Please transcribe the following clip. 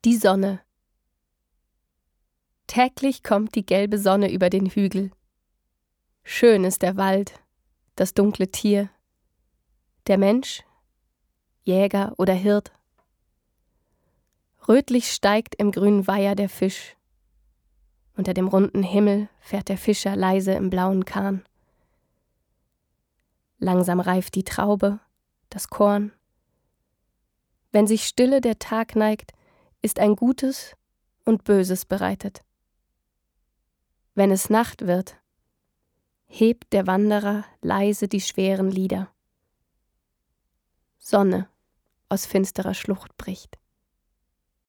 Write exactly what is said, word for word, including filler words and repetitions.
Die Sonne. Täglich kommt die gelbe Sonne über den Hügel. Schön ist der Wald, das dunkle Tier, der Mensch, Jäger oder Hirt. Rötlich steigt im grünen Weiher der Fisch. Unter dem runden Himmel fährt der Fischer leise im blauen Kahn. Langsam reift die Traube, das Korn. Wenn sich stille der Tag neigt, ist ein Gutes und Böses bereitet. Wenn es Nacht wird, hebt der Wanderer leise die schweren Lieder. Sonne aus finsterer Schlucht bricht.